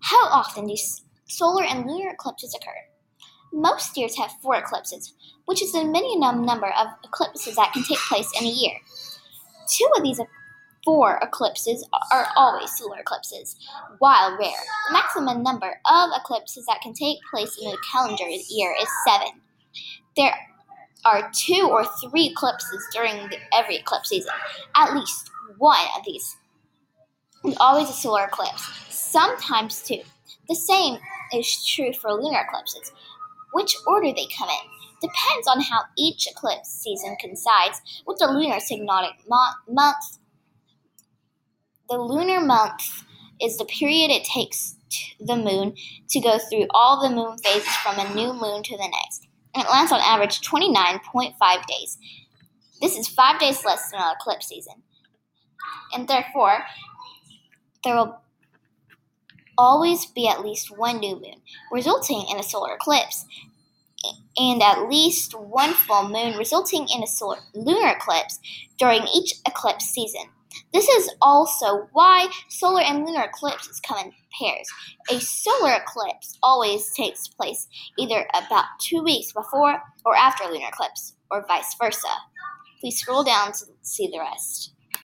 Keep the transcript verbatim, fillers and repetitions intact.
How often do solar and lunar eclipses occur? Most years have four eclipses, which is the minimum number of eclipses that can take place in a year. Two of these four eclipses are always solar eclipses, while rare. The maximum number of eclipses that can take place in a calendar year is seven. There are two or three eclipses during the, every eclipse season. At least one of these is always a solar eclipse, sometimes two. The same is true for lunar eclipses. Which order they come in depends on how each eclipse season coincides with the lunar synodic mo- month. The lunar month is the period it takes the moon to go through all the moon phases from a new moon to the next, and it lasts on average twenty-nine point five days. This is five days less than an eclipse season, and therefore there will always be at least one new moon, resulting in a solar eclipse, and at least one full moon, resulting in a solar lunar eclipse during each eclipse season. This is also why solar and lunar eclipses come in pairs. A solar eclipse always takes place either about two weeks before or after a lunar eclipse, or vice versa. Please scroll down to see the rest.